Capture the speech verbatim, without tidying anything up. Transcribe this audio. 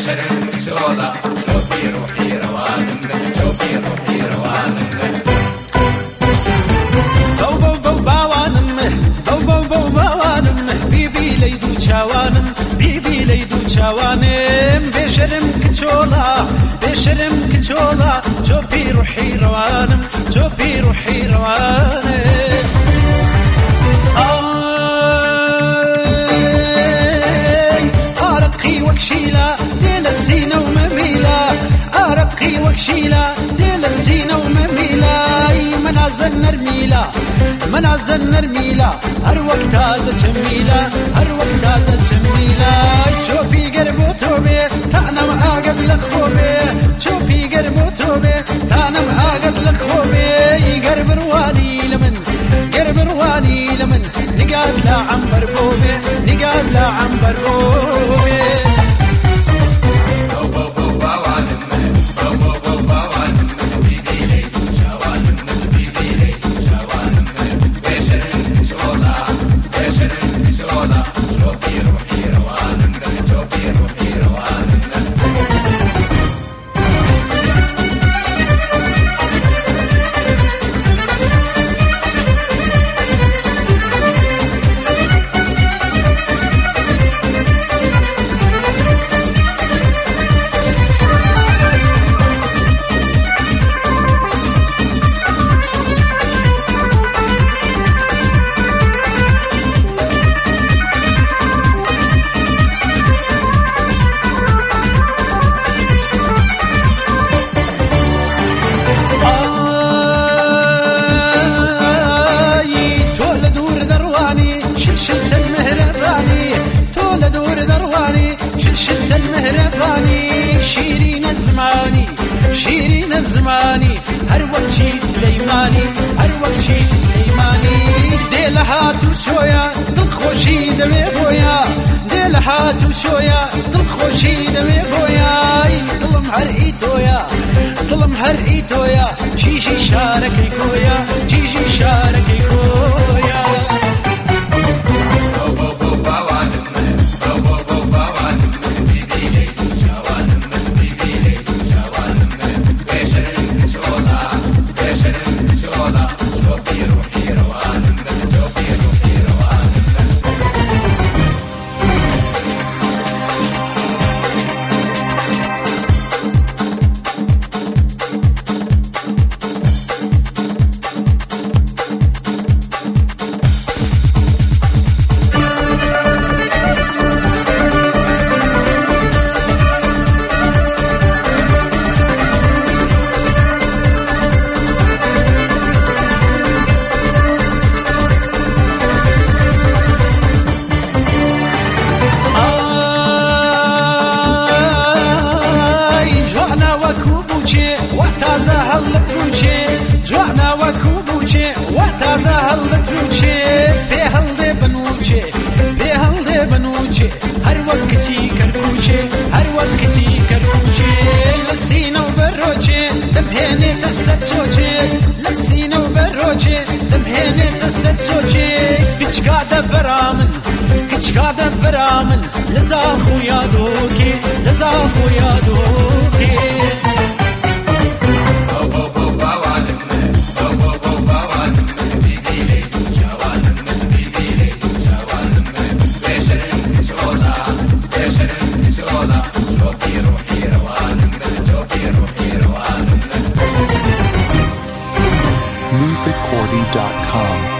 بشرم كسولة شوفي روحي روان منه شوفي روحي روان منه بو بو بو باوانم بو بو بو باوانم بيبي ليدو چاوانم بيبي ليدو چاوانم بشرم كسولة بشرم كسولة شوفي روحي روانم شوفي روحي روانم وكشيلة ديل السينة ومميلة أرقي وكشيلة ديل السينة ومميلة منازل نرميلة منازل نرميلة هر وقت هذا جميلة هر وقت هذا جميلة شوفي قربو توبي تأنم أقد لخوبي شوفي قربو توبي تأنم أقد لخوبي قرب رواني لمن قرب رواني لمن نقاد لا عنبر بوبي نقاد لا عنبر بوبي شيرين الزماني شيرين الزماني هر وقت شي سليماني هر وقت شي سليماني ديل هاتو شويا دل خوشي دمي بويا ديل هاتو شويا دل خوشي دمي بويا ظلم هرئيتويا ظلم هرئيتويا شي شي شاركي كويا شي شي شاركي كويا وتازه هالتروشي جوانا وكوبوشي وتازه هالتروشي بهالدي بنوشي بهالدي بنوشي هر وقتي كركوشي هر وقتي كركوشي لسينا وبروشي دمهني تساتوشي لسينا وبروشي دمهني تساتوشي كش قاعدة برامن كش قاعدة برامن لزاخو يا دوكي لزاخو يا دوكي music cordy dot com